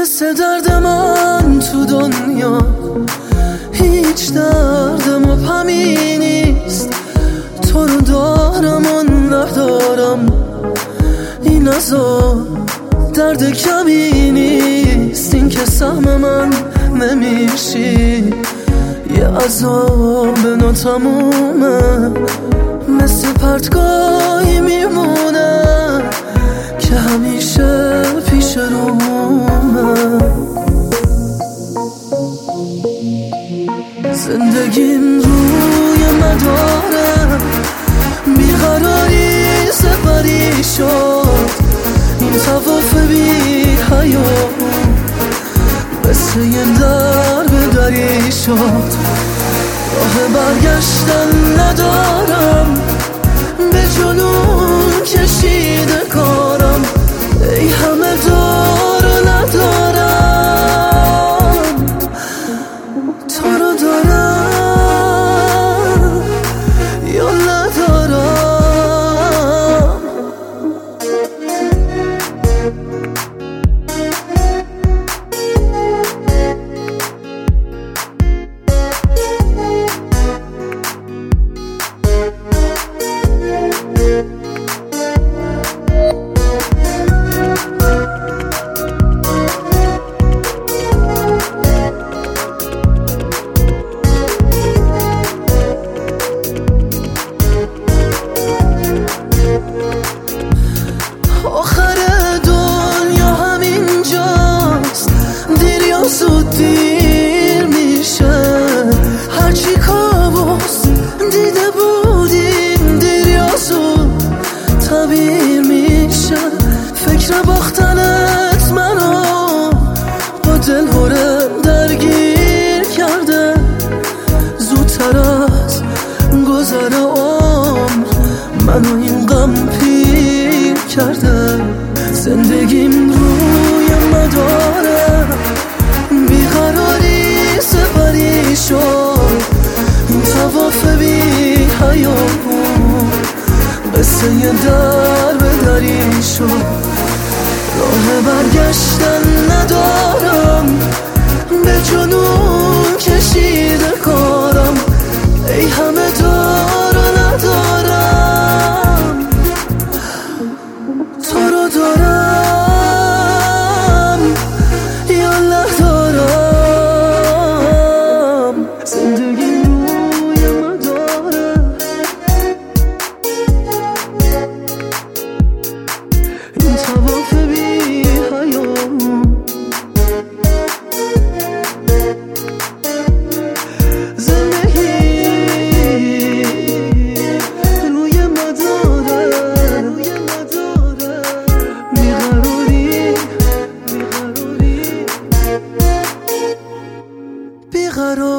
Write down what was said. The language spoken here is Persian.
مثل درد من تو دنیا هیچ درد مبهمی نیست. تو رو دارم و ندارم، این عذاب درد کمی نیست. این که سهم من نمیشی یه عذاب ناتمومه، مثل پرتگاهی میمونه که همیشه پیش رومه. زندگیم روی مداره بیقراری سپری شد، این طواف بی حیات مثل یه درب دری شد. راه برگشتن ندارم، به جنون کشیده کارم، ای همه دار و ندارم. تو رو دارم یا ندارم. آخر دنیا همینجاست، دیر یا زود دیر میشه. هرچی کابوس دیده بودیم دیر یا زود تعبیر میشه. فکر باختنت منو با دل هره درگیر کرده، زودتر از گذر عمر منو این غم پیر کرده. زندگیم روی مداره بیقراری سپری شد، این طواف بی حیات قصه یه درب دری شد. راه برگشتن ندارم، به جنون کشیده کارم، ای همه دار و ندارم. تو رو دارم یا ندارم. زندگی روی مداره این طواف بی حیات، زندگی روی مداره بیقراری